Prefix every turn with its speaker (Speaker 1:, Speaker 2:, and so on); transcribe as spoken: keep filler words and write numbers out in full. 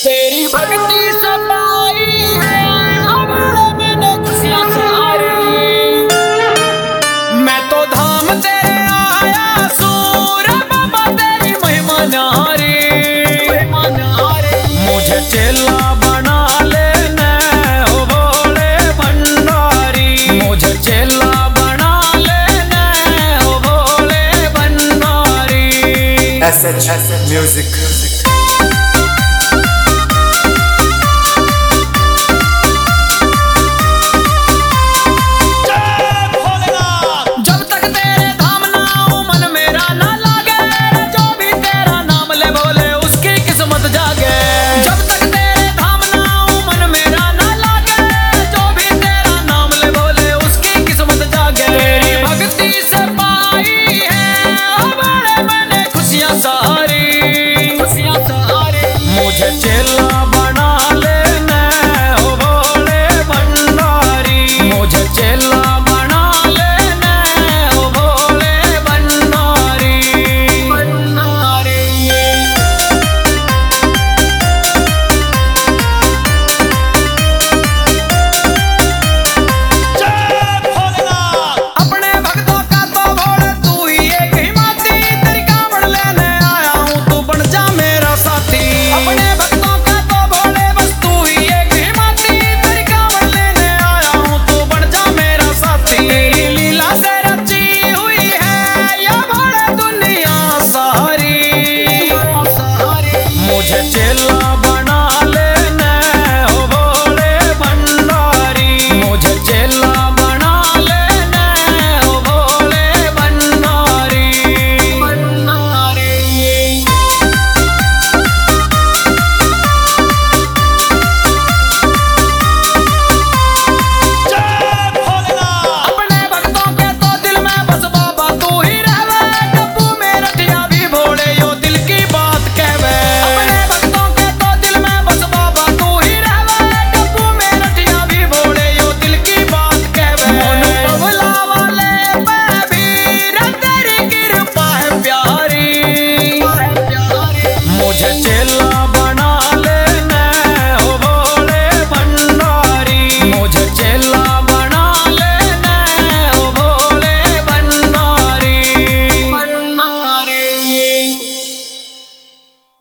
Speaker 1: तेरी भक्ति से पाई है अब मैंने खुशियां सारी। मैं तो धाम तेरे आया सूर बाबा तेरी महिमा न्यारी। मुझे चेला बना लेने हो भोले भंडारी। मुझे चेला बना लेने हो Bhole Bhandari.
Speaker 2: S H music.
Speaker 1: मुझे चेला बना लेने हो भोले भंडारी। मुझे चेला बना लेने हो भोले भंडारी। भंडारी अपने भक्तों का तो भोले तू ही एक हिमाती। तेरी कांवड़ लेने आया हूँ तू बन जा मेरा साथी। अपने भक्तों का तो भोले बस तू ही एक हिमाती। तेरी कांवड़ लेने आया हूँ तू बन जा मेरा साथी। तेरी लीला से रची हुई है ये भोले दुनिया सारी। मुझे